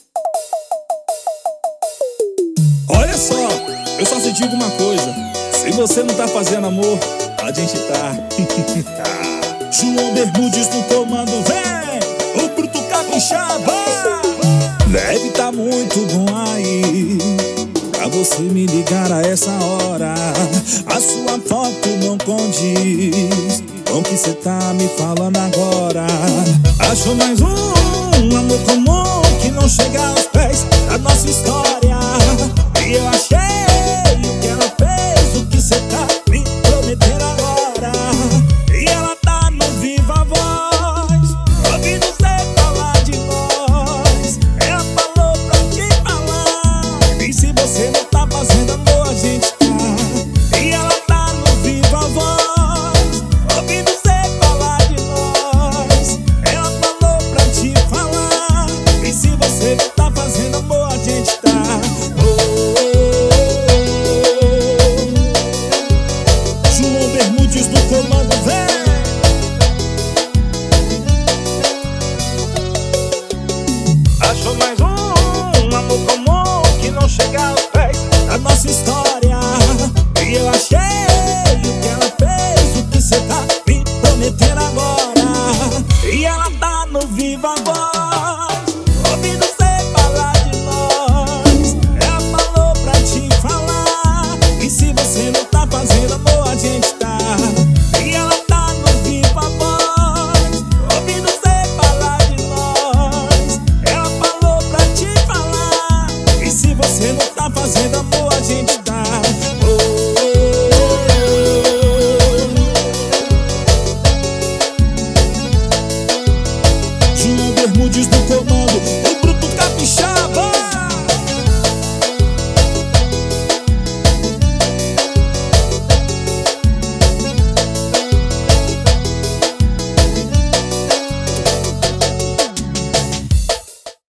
Olha só, eu só te digo uma coisa: se você não tá fazendo amor, a gente tá. João Bermudes no comando, vem! O bruto capixaba. Deve tá muito bom aí pra você me ligar a essa hora. A sua foto não condiz com o que cê tá me falando agora. Achou mais um amor comum que não chega aos pés da nossa história. E eu achei o que ela fez, o que cê tá me prometendo agora. E ela tá no viva voz, ouvindo cê falar de nós. Ela falou pra te falar, e se você não tá fazendo amor, a gente tá. E ela tá no viva voz, ouvindo cê falar de nós. Ela falou pra te falar, e se você não tá fazendo amor, a gente tá. João Bermudes no comando, vem! Achou mais um